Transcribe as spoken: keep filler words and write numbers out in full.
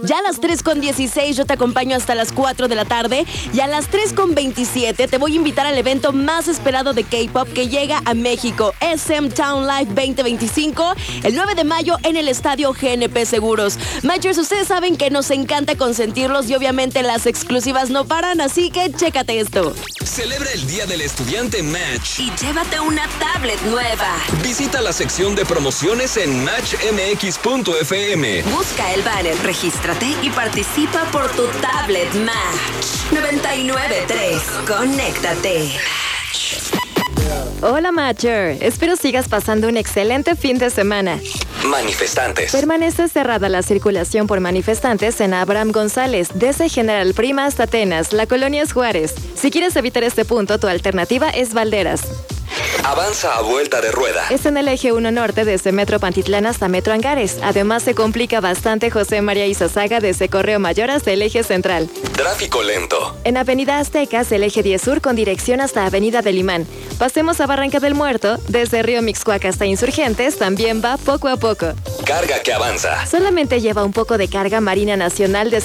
Ya a las tres con dieciséis yo te acompaño hasta las cuatro de la tarde. Y a las tres con veintisiete te voy a invitar al evento más esperado de K-pop que llega a México, S M Town Live veinte veinticinco, el nueve de mayo en el estadio G N P Seguros. Matchers, ustedes saben que nos encanta consentirlos y obviamente las exclusivas no paran, así que chécate esto. Celebra el Día del Estudiante Match y llévate una tablet nueva. Visita la sección de promociones en match m x punto f m. Busca el banner, regístrate y participa por tu tablet Match. noventa y nueve punto tres. Conéctate. Hola Matcher, espero sigas pasando un excelente fin de semana. Manifestantes. Permanece cerrada la circulación por manifestantes en Abraham González, desde General Prima hasta Atenas, la colonia es Juárez. Si quieres evitar este punto, tu alternativa es Valderas. Avanza a vuelta de rueda. Es en el eje uno norte desde Metro Pantitlán hasta Metro Angares. Además se complica bastante José María Izazaga desde Correo Mayor hasta el eje central. Tráfico lento. En Avenida Aztecas, el eje diez sur con dirección hasta Avenida del Imán. Pasemos a Barranca del Muerto, desde Río Mixcoac hasta Insurgentes, también va poco a poco. Carga que avanza. Solamente lleva un poco de carga Marina Nacional de